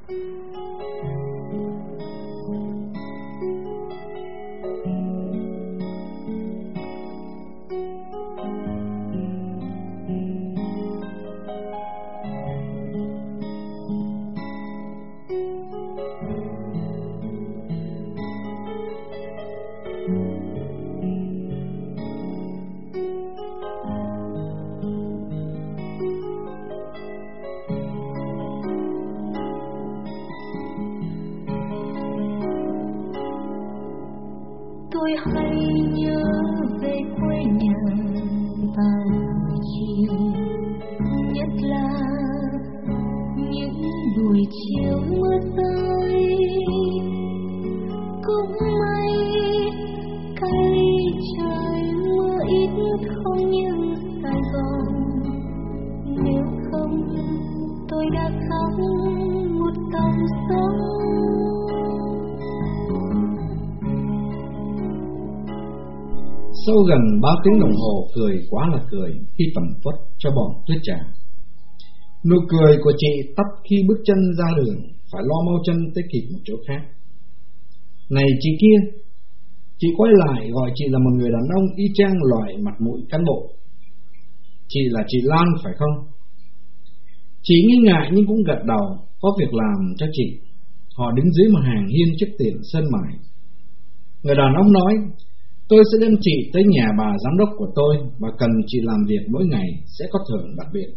Tôi hay nhớ về quê nhà vào buổi chiều, nhất là những buổi chiều mưa rơi. Cũng may cây trời mưa ít không như Sài Gòn, nếu không tôi đã khóc một dòng sông. Sau gần 3 tiếng đồng hồ cười quá là cười khi tẩm tuất cho bọn tuyết trà. Nụ cười của chị tắt khi bước chân ra đường, phải lo mau chân tới kịp một chỗ khác. Này chị kia! Chị quay lại gọi chị là một người đàn ông y chang loại mặt mũi cán bộ. Chị là chị Lan phải không? Chị nghi ngại nhưng cũng gật đầu, có việc làm cho chị. Họ đứng dưới một hàng hiên trước tiệm sơn mài. Người đàn ông nói: tôi sẽ đem chị tới nhà bà giám đốc của tôi và cần chị làm việc mỗi ngày sẽ có thưởng đặc biệt.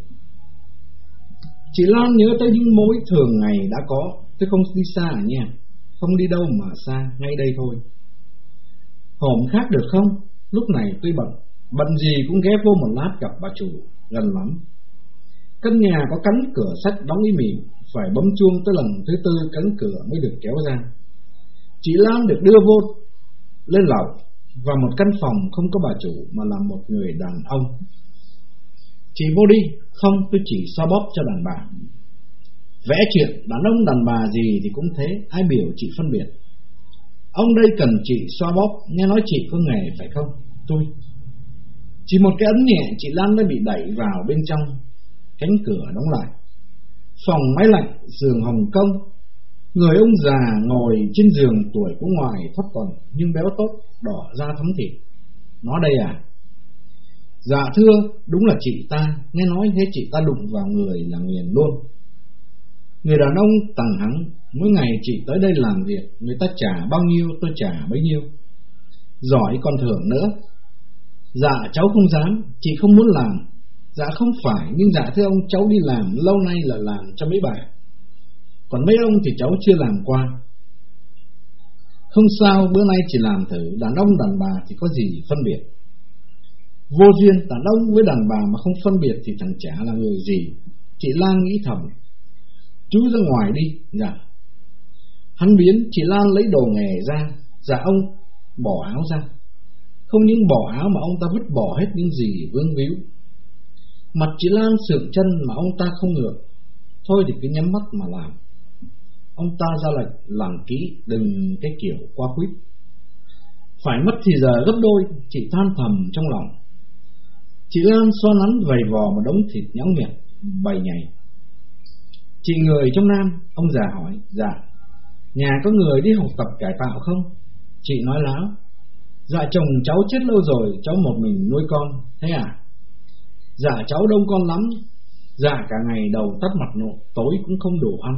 Chị Lan nhớ tới những mối thường ngày đã có. Tôi không đi xa à nha, không đi đâu mà xa, ngay đây thôi. Hôm khác được không? Lúc này tôi bận gì cũng ghé vô một lát gặp bà chủ, gần lắm. Căn nhà có cánh cửa sắt đóng im mỉm, phải bấm chuông tới lần thứ 4 cánh cửa mới được kéo ra. Chị Lan được đưa vô lên lầu, và một căn phòng không có bà chủ mà là một người đàn ông. Chị vô đi. Không, tôi chỉ xoa bóp cho đàn bà. Vẽ chuyện đàn ông đàn bà gì thì cũng thế, ai biểu chị phân biệt. Ông đây cần chị xoa bóp, nghe nói chị có nghề phải không? Tôi. Chỉ một cái ấn nhẹ, chị Lan đã bị đẩy vào bên trong. Cánh cửa đóng lại. Phòng máy lạnh, giường hồng công. Người ông già ngồi trên giường, tuổi cũng ngoài thoát còn nhưng béo tốt, đỏ da thấm thịt. Nó đây à? Dạ thưa, đúng là chị ta. Nghe nói thế chị ta đụng vào người là nguyền luôn. Người đàn ông tằng hắng: mỗi ngày chị tới đây làm việc, người ta trả bao nhiêu tôi trả bấy nhiêu, giỏi còn thưởng nữa. Dạ cháu không dám, chị không muốn làm. Dạ không phải, nhưng dạ thưa ông, cháu đi làm lâu nay là làm cho mấy bà, còn mấy ông thì cháu chưa làm qua. Không sao, bữa nay chỉ làm thử. Đàn ông đàn bà thì có gì phân biệt. Vô duyên, đàn ông với đàn bà mà không phân biệt thì thằng chả là người gì. Chị Lan nghĩ thầm. Chú ra ngoài đi. Dạ. Hắn biến, chị Lan lấy đồ nghề ra. Dạ ông bỏ áo ra. Không những bỏ áo mà ông ta vứt bỏ hết những gì vướng víu. Mặt chị Lan sượng chân mà ông ta không ngược. Thôi thì cứ nhắm mắt mà làm. Ông ta ra lệnh làm kỹ, đừng cái kiểu qua quýt. Phải mất thì giờ gấp đôi, chị than thầm trong lòng. Chị Lan xoa nắn vầy vò một đống thịt nhão nhẹt bầy nhảy. Chị người trong Nam? Ông già hỏi. Dạ. Nhà có người đi học tập cải tạo không? Chị nói láo. Dạ chồng cháu chết lâu rồi, cháu một mình nuôi con. Thế à? Dạ cháu đông con lắm. Dạ cả ngày đầu tắt mặt nộ, tối cũng không đủ ăn.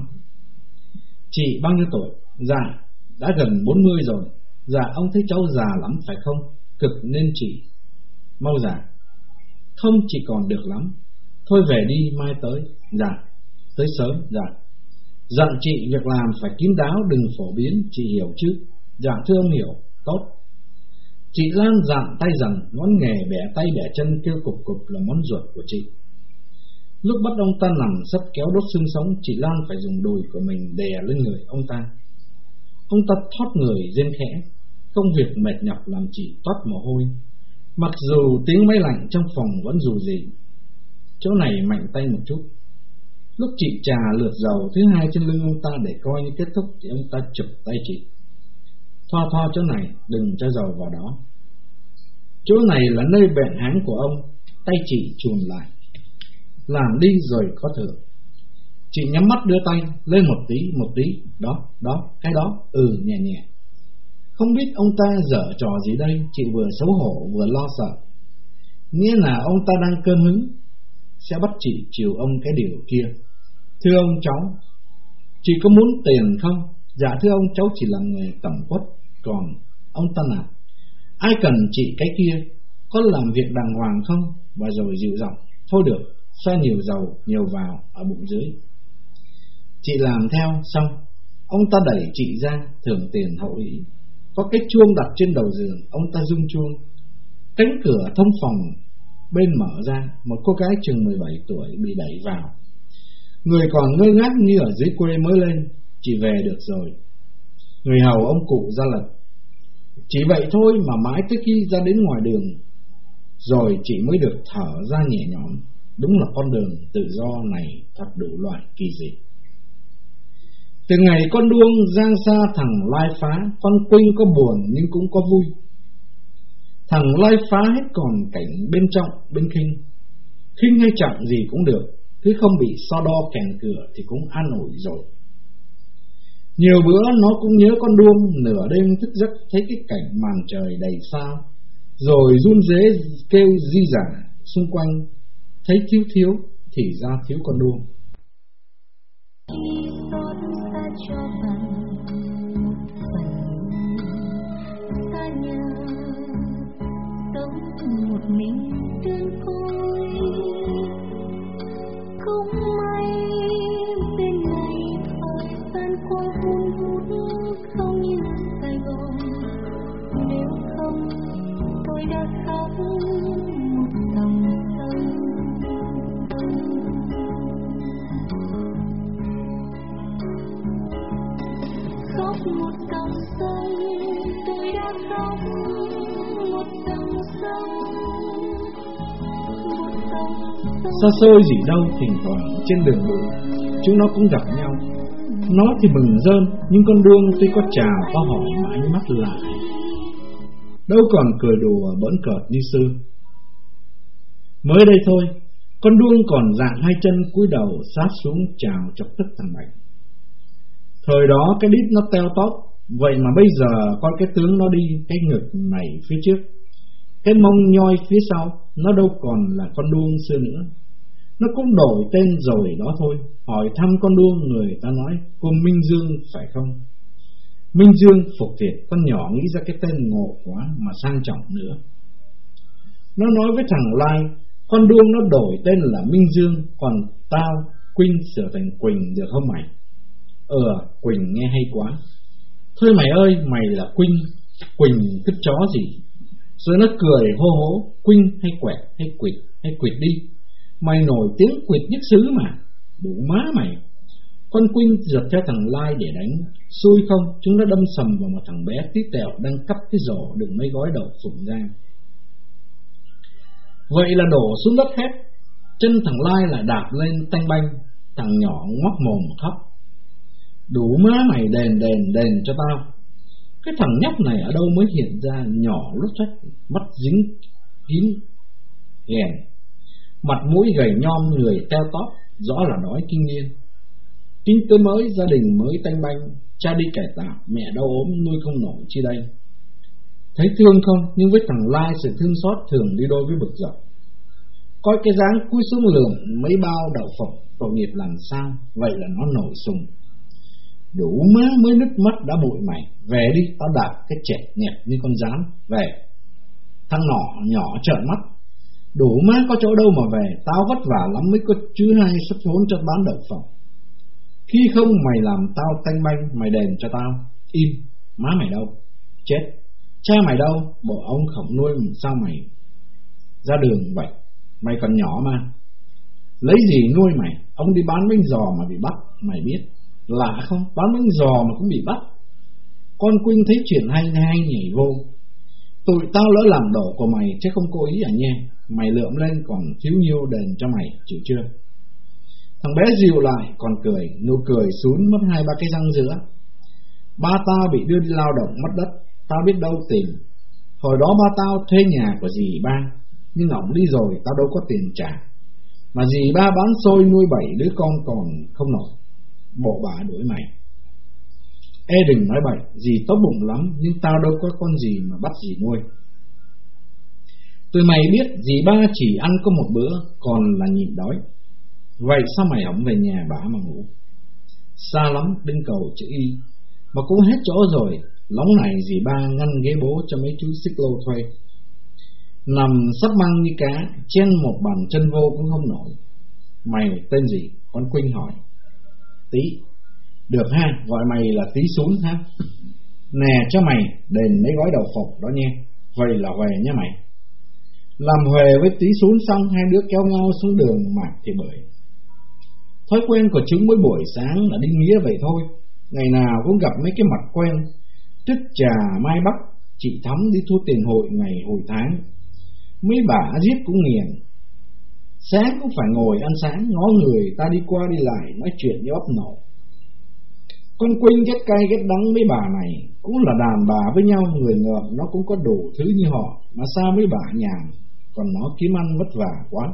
Chị bao nhiêu tuổi? Dạ đã gần 40 rồi. Dạ ông thấy cháu già lắm phải không? Cực nên chị mau già. Không, chị còn được lắm. Thôi về đi, mai tới. Dạ tới sớm. Dạ. Dặn chị việc làm phải kín đáo, đừng phổ biến, chị hiểu chứ? Dạ thưa ông hiểu. Tốt. Chị Lan dặn tay rằng ngón nghề bẻ tay bẻ chân kêu cục cục là món ruột của chị. Lúc bắt ông ta nằm sắp kéo đốt xương sống, chị Lan phải dùng đùi của mình đè lên người ông ta. Ông ta thoát người rên khẽ. Công việc mệt nhọc làm chị toát mồ hôi, mặc dù tiếng máy lạnh trong phòng vẫn dù gì. Chỗ này mạnh tay một chút. Lúc chị trà lượt dầu thứ 2 trên lưng ông ta để coi như kết thúc thì ông ta chụp tay chị. Thoa thoa chỗ này, đừng cho dầu vào đó. Chỗ này là nơi bẹn háng của ông. Tay chị chùm lại. Làm đi rồi có thưởng. Chị nhắm mắt đưa tay lên một tí. Đó, cái đó, nhẹ nhẹ. Không biết ông ta giở trò gì đây, chị vừa xấu hổ vừa lo sợ. Nghĩa là ông ta đang cơn hứng, sẽ bắt chị chiều ông cái điều kia. Thưa ông cháu, chị có muốn tiền không? Dạ thưa ông, cháu chỉ là người tẩm quất. Còn ông ta nào, ai cần chị cái kia, có làm việc đàng hoàng không? Và rồi dịu giọng, thôi được, sao nhiều dầu nhiều vào ở bụng dưới. Chị làm theo xong, ông ta đẩy chị ra, thưởng tiền hậu hỷ. Có cái chuông đặt trên đầu giường, ông ta rung chuông. Cánh cửa thông phòng bên mở ra, một cô gái chừng 17 tuổi bị đẩy vào. Người còn ngơ ngác như ở dưới quê mới lên. Chị về được rồi. Người hầu ông cụ ra lệnh. Chỉ vậy thôi mà mãi tới khi ra đến ngoài đường, rồi chị mới được thở ra nhẹ nhõm. Đúng là con đường tự do này thật đủ loại kỳ dị. Từ ngày con Đuông giang xa thằng Lai phá, con Quynh có buồn nhưng cũng có vui. Thằng Lai phá hết còn cảnh bên trọng bên khinh. Khinh hay trọng gì cũng được, cứ không bị so đo kèn cửa thì cũng an ủi rồi. Nhiều bữa nó cũng nhớ con Đuông, nửa đêm thức giấc thấy cái cảnh màn trời đầy sao, rồi run rế kêu di giả xung quanh, thấy thiếu thì ra thiếu con Đuông. Cho phần xa nhờ sống một mình đơn côi. Không may bên này thời gian qua hun hút không như Sài Gòn. Nếu không tôi đã khóc một dòng sông. Khóc một dòng sông, tôi đã khóc một dòng sông. Xa xôi gì đâu, thỉnh thoảng trên đường bụi chúng nó cũng gặp nhau. Nó thì mừng rơn, nhưng con Đuông tuy có chào có hỏi mà ánh mắt lại đâu còn cười đùa bỡn cợt như xưa. Mới đây thôi, con Đuông còn dạng hai chân cúi đầu sát xuống chào chọc tức thằng Bạch. Thời đó cái đít nó teo tóp, vậy mà bây giờ coi cái tướng nó đi, cái ngực này phía trước, cái mông nhoi phía sau, nó đâu còn là con Đuông xưa nữa. Nó cũng đổi tên rồi đó thôi. Hỏi thăm con Đuông, người ta nói cô Minh Dương phải không? Minh Dương phục thiệt, con nhỏ nghĩ ra cái tên ngộ quá mà sang trọng nữa. Nó nói với thằng Lai, con Đuông nó đổi tên là Minh Dương, còn tao Quynh sửa thành Quỳnh được không mày? Quỳnh nghe hay quá. Thôi mày ơi, mày là Quynh, Quỳnh cứ chó gì. Rồi nó cười hô hố, Quynh hay quẹt hay quỵt đi. Mày nổi tiếng quỵt nhất xứ mà. Đủ má mày. Con Quynh giật theo thằng Lai để đánh. Xui không, chúng nó đâm sầm vào một thằng bé tí tẹo đang cắp cái rổ đựng mấy gói đậu phụng ra. Vậy là đổ xuống đất hết. Chân thằng Lai lại đạp lên tanh banh. Thằng nhỏ ngoác mồm khóc. Đủ má mày, đền cho tao. Cái thằng nhóc này ở đâu mới hiện ra, nhỏ lút rách, mắt dính kín ghèn, mặt mũi gầy nhom, người teo tóp, rõ là đói kinh niên. Kinh tế mới, gia đình mới tanh banh, cha đi cải tạo, mẹ đau ốm nuôi không nổi chi đây. Thấy thương không? Nhưng với thằng Lai sự thương xót thường đi đôi với bực dọc. Coi cái dáng cúi xuống lườm mấy bao đậu phộng, tội nghiệp làm sao, vậy là nó nổi sùng. Đủ má, mới nước mắt đã bụi mày. Về đi, tao đạp cái chẹt nhẹp như con rán. Về. Thằng nhỏ trợn mắt. Đủ má, có chỗ đâu mà về. Tao vất vả lắm mới có chứ hai xuất vốn cho bán đậu phộng. Khi không mày làm tao tanh banh, mày đền cho tao. Im. Má mày đâu? Chết. Cha mày đâu? Bộ ông khổng nuôi sao mày ra đường vậy? Mày còn nhỏ mà. Lấy gì nuôi mày? Ông đi bán bánh giò mà bị bắt, mày biết. Lạ không? Bán bánh giò mà cũng bị bắt. Con Quynh thấy chuyện hay nhảy vô. Tụi tao lỡ làm đổ của mày chứ không cố ý à nha. Mày lượm lên còn thiếu nhiêu đền cho mày, chịu chưa? Thằng bé dịu lại còn cười, nụ cười sún mất 2-3 cái răng giữa. Ba tao bị đưa đi lao động mất đất, tao biết đâu tìm. Hồi đó ba tao thuê nhà của dì ba, nhưng ổng đi rồi tao đâu có tiền trả. Mà dì ba bán xôi nuôi 7 đứa con còn không nổi, bộ bà đuổi mày. Ê đừng nói bậy, dì tốt bụng lắm, nhưng tao đâu có con gì mà bắt dì nuôi. Tụi mày biết dì ba chỉ ăn có một bữa, còn là nhịn đói. Vậy sao mày không về nhà bả mà ngủ? Xa lắm, bên cầu chữ Y, mà cũng hết chỗ rồi. Lóng này dì ba ngăn ghế bố cho mấy chú xích lô thuê. Nằm sắp măng như cá, chen một bàn chân vô cũng không nổi. Mày tên gì? Con Quynh hỏi. Tí. Được ha, gọi mày là Tí Sún ha. Nè cho mày, đền mấy gói đậu phộng đó nha. Vậy là huề nha mày. Làm huề với Tí Sún xong, hai đứa kéo nhau xuống đường mạc thì bởi. Thói quen của chúng mỗi buổi sáng là đi nghĩa vậy thôi. Ngày nào cũng gặp mấy cái mặt quen. Tức Trà, Mai Bắc, chị Thắm đi thu tiền hội ngày hồi tháng. Mấy bà giết cũng nghiền. Sáng cũng phải ngồi ăn sáng, ngó người ta đi qua đi lại, nói chuyện như ấp nổ. Con Quynh ghét cay ghét đắng mấy bà này, cũng là đàn bà với nhau, người ngợm nó cũng có đủ thứ như họ, mà sao mấy bà nhàn, còn nó kiếm ăn vất vả quá.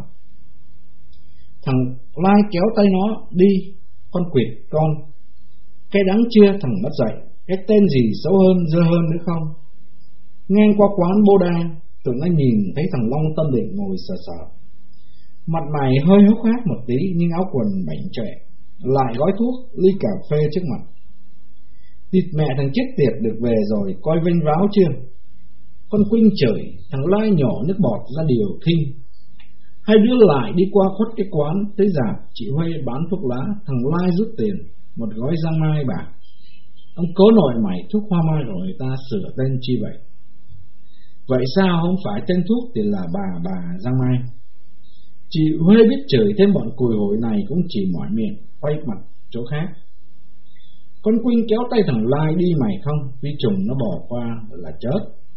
Thằng Lai kéo tay nó, đi, con quỵt con. Cái đắng chưa thằng mất dậy, cái tên gì xấu hơn, dơ hơn nữa không? Ngang qua quán Bô Đa, tụi nó nhìn thấy thằng Long Tâm Định ngồi sờ sờ. Mặt mày hơi hốc hác một tí, nhưng áo quần bảnh trệ, lại gói thuốc, ly cà phê trước mặt. Địt mẹ thằng chết tiệt được về rồi, coi vênh váo chưa? Con Quynh chửi, thằng Lai nhỏ nước bọt ra điều thinh. Hai đứa lại đi qua khuất cái quán, tới dạp chị Huê bán thuốc lá, thằng Lai rút tiền, một gói Giang Mai bạc. Ông cố nội mày thuốc hoa mai rồi người ta sửa tên chi vậy? Vậy sao không phải tên thuốc thì là bà Giang Mai? Chị Huê biết chửi thêm bọn cùi hội này cũng chỉ mỏi miệng, quay mặt chỗ khác. Con Quynh kéo tay thằng Lai đi mày không, vì trùng nó bỏ qua là chết.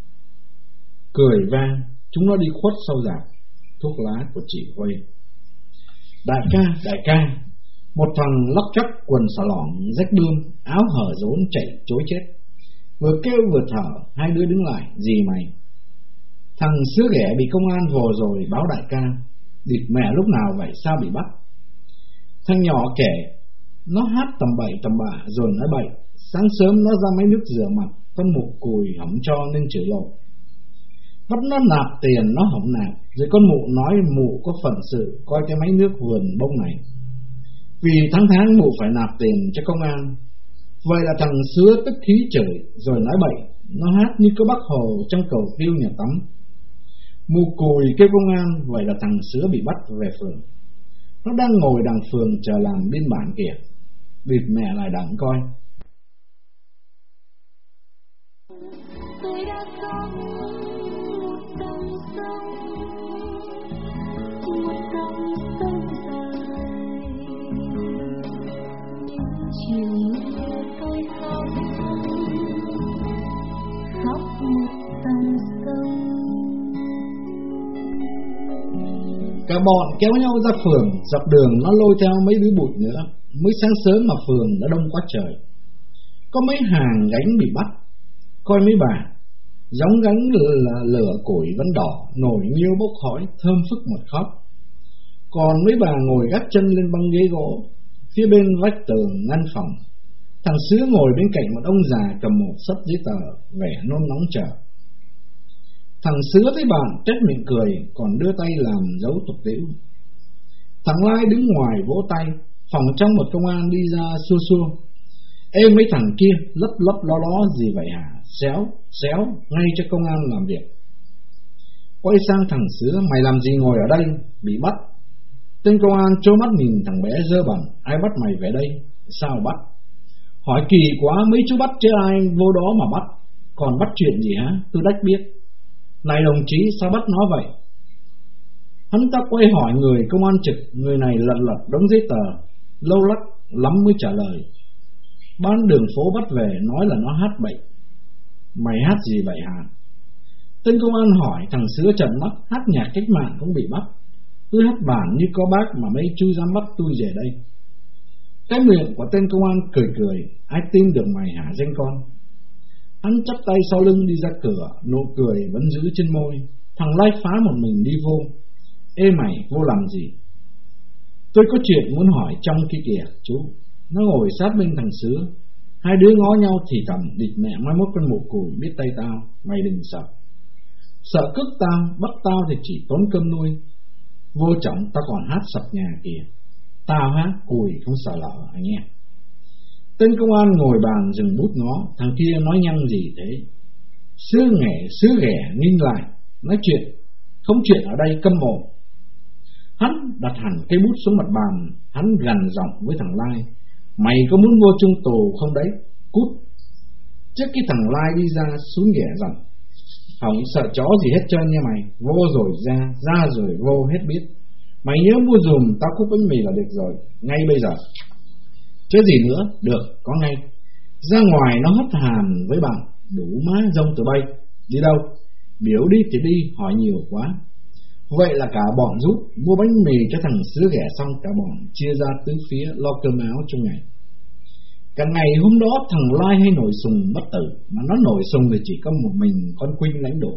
Cười vang, chúng nó đi khuất sau dạp, thuốc lá của chị Huê. Đại ca, một thằng lóc chóc quần xà lỏng rách bươm, áo hở rốn chạy chối chết. Vừa kêu vừa thở, hai đứa đứng lại, gì mày? Thằng Sứa Ghẻ bị công an vồ rồi, báo đại ca. Địt mẹ lúc nào vậy, sao bị bắt? Thằng nhỏ kể, nó hát tầm bậy tầm bạ rồi nói bậy. Sáng sớm nó ra máy nước rửa mặt, con mụ cùi hỏng cho nên chửi lộ. Bắt nó nạp tiền nó hỏng nạp, rồi con mụ nói mụ có phận sự coi cái máy nước vườn bông này. Vì tháng mụ phải nạp tiền cho công an. Vậy là thằng Sứa tức khí chửi rồi nói bậy. Nó hát như có bác Hồ trong cầu tiêu nhà tắm. Mụ cùi kêu công an, vậy là thằng Sứa bị bắt về phường. Nó đang ngồi đằng phường chờ làm biên bản kìa. Địt mẹ lại đặng coi. Tôi đã sống một dòng sông dài. Chiều mưa tôi khóc một dòng sông. Cả bọn kéo nhau ra phường, dọc đường nó lôi theo mấy đứa bụi nữa. Mới sáng sớm mà phường đã đông quá trời. Có mấy hàng gánh bị bắt. Coi mấy bà, giống gánh là lửa củi vẫn đỏ, nổi nhiêu bốc khói, thơm phức một khóc. Còn mấy bà ngồi gác chân lên băng ghế gỗ, phía bên vách tường ngăn phòng. Thằng Sứa ngồi bên cạnh một ông già cầm một xấp giấy tờ, vẻ nôn nóng chờ. Thằng Sứa thấy bạn trách miệng cười, còn đưa tay làm dấu tục tĩu. Thằng Lai đứng ngoài vỗ tay. Phòng trong một công an đi ra xua xua. Ê mấy thằng kia, lấp ló gì vậy hả? Xéo, ngay cho công an làm việc. Quay sang thằng Sứa, mày làm gì ngồi ở đây? Bị bắt. Tên công an trố mắt nhìn thằng bé dơ bẩn. Ai bắt mày về đây? Sao bắt? Hỏi kỳ quá, mấy chú bắt chứ ai vô đó mà bắt. Còn bắt chuyện gì hả? Tôi đách biết. Này đồng chí, sao bắt nó vậy? Hắn ta quay hỏi người công an trực. Người này lật đống giấy tờ, lâu lắc lắm mới trả lời. Bán đường phố bắt về, nói là nó hát bậy. Mày hát gì vậy hả? Tên công an hỏi. Thằng Sứa trợn mắt, hát nhạc cách mạng cũng bị bắt. Tôi hát bản như có bác mà mấy chú dám bắt tôi về đây. Cái miệng của tên công an cười, ai tin được mày hả danh con? Hắn chắp tay sau lưng đi ra cửa, nụ cười vẫn giữ trên môi. Thằng Lai phá một mình đi vô. Ê mày, vô làm gì? Tôi có chuyện muốn hỏi trong kia kìa chú. Nó ngồi sát bên thằng Sứa. Hai đứa ngó nhau thì thầm: Địt mẹ, mai mốt con mụ cùi biết tay tao. Mày đừng sợ. Sợ cướp tao, bắt tao thì chỉ tốn cơm nuôi. Vô trọng tao còn hát sập nhà kìa. Tao hát cùi không sợ lỡ anh em. Tên công an ngồi bàn dừng bút ngó. Thằng kia nói nhăng gì thế? Sứa ghẻ nghinh lại. Nói chuyện, không chuyện ở đây, câm mồm. Hắn đặt hẳn cây bút xuống mặt bàn. Hắn gằn giọng với thằng Lai: Mày có muốn vô chung tù không đấy? Cút. Trước khi thằng Lai đi ra, xuống ghẻ giọng: Không sợ chó gì hết trơn nha mày. Vô rồi ra rồi vô hết biết. Mày nhớ mua dùm tao cúp bánh mì là được rồi. Ngay bây giờ. Chứ gì nữa. Được, có ngay. Ra ngoài nó hất hàm với bạn. Đủ má rông tụi bay. Đi đâu? Biểu đi thì đi, hỏi nhiều quá. Vậy là cả bọn rút mua bánh mì cho thằng Sứa ghẻ xong, cả bọn chia ra tứ phía lo cơm áo trong ngày. Cả ngày hôm đó thằng Lai hay nổi sùng bất tử. Mà nó nổi sùng thì chỉ có một mình con Quynh lãnh đổ.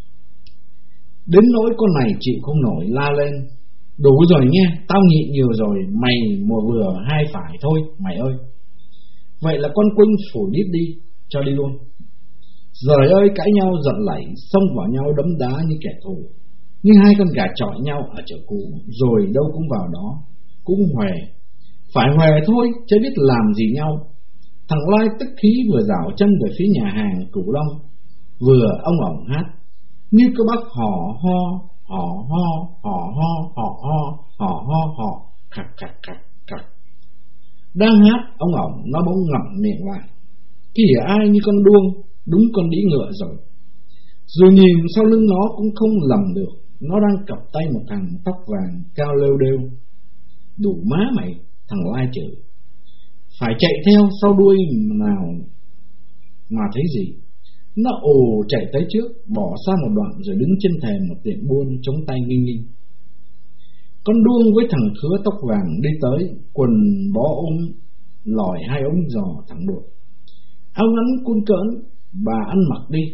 Đến nỗi con này chịu không nổi, la lên: Đủ rồi nghe, tao nhịn nhiều rồi. Mày một vừa hai phải thôi mày ơi. Vậy là con Quynh phủi đít đi, cho đi luôn. Giời ơi, cãi nhau giận lẩy, xông vào nhau đấm đá như kẻ thù. Như hai con gà chọi nhau ở chợ cũ. Rồi đâu cũng vào đó, cũng huề. Phải huề thôi, chứ biết làm gì nhau. Thằng Lai tức khí vừa rảo chân về phía nhà hàng Cửu Long, vừa ông ổng hát như có bác hò ho, hò ho, hò ho, hò ho, hò ho, hò khạc khạc khạc khạc. Đang hát, ông ổng nó bỗng ngậm miệng lại. Kìa ai như con đuông, đúng con đĩ ngựa rồi. Rồi nhìn sau lưng nó cũng không lầm được. Nó đang cặp tay một thằng tóc vàng cao lêu đêu. Đủ má mày, thằng Lai chửi. Phải chạy theo sau đuôi nào mà thấy gì. Nó ồ chạy tới trước, bỏ xa một đoạn rồi đứng trên thềm một tiệm buôn chống tay nghinh nghinh. Con đuông với thằng Khứa tóc vàng đi tới, quần bó ôm lòi hai ống giò thẳng đuột, áo ngắn cun cỡn. Bà ăn mặc đi.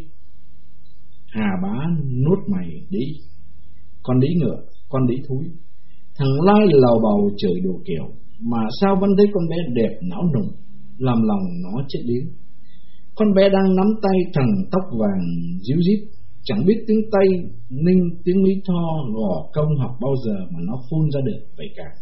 Hà bá nuốt mày đi, con đĩ ngựa, con đĩ thúi. Thằng Lai lầu bầu chửi đủ kiểu, mà sao vẫn thấy con bé đẹp não nùng, làm lòng nó chết điếng. Con bé đang nắm tay thằng tóc vàng díu dít, chẳng biết tiếng Tây Ninh, tiếng Mỹ Tho, gò công học bao giờ mà nó phun ra được vậy cả.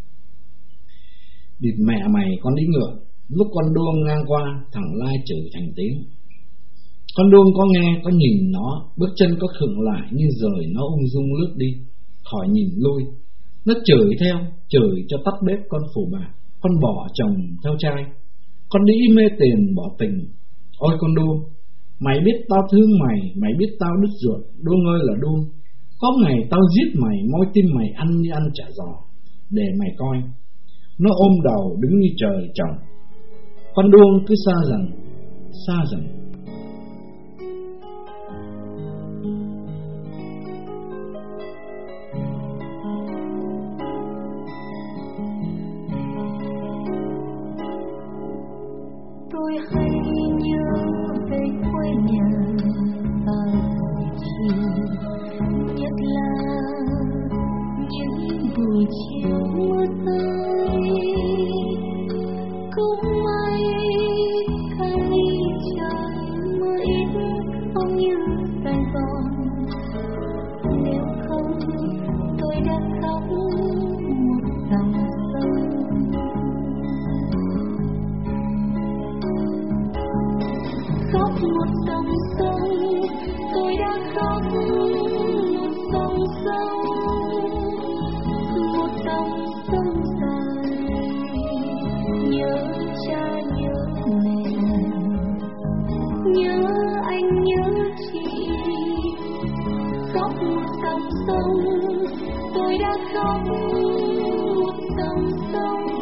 Địt mẹ mày, con đĩ ngựa. Lúc con đuông ngang qua, thằng Lai chửi thành tiếng. Con đuông có nghe, có nhìn nó, bước chân có khựng lại như rời nó ung dung lướt đi, khỏi nhìn lui. Nó chửi theo, chửi cho tắt bếp con phù bạc, con bỏ chồng theo trai, con đĩ mê tiền bỏ tình. Ôi con đuông, mày biết tao thương mày, mày biết tao đứt ruột, đuông ơi là đuông. Có ngày tao giết mày, moi tim mày ăn như ăn chả giò, để mày coi. Nó ôm đầu đứng như trời trồng. Con đuông cứ xa dần, xa dần. Tôi hay nhớ về quê nhà vào buổi chiều, nhất là những buổi chiều mưa rơi. Cũng may cây trời mưa ít không như Sài Gòn. Nếu không tôi đã khóc một dòng sông. Khóc một dòng sông, tôi đã khóc một dòng sông. Một dòng sông dài, nhớ cha nhớ mẹ, nhớ anh nhớ chị. Khóc một dòng sông, tôi đã khóc một dòng sông.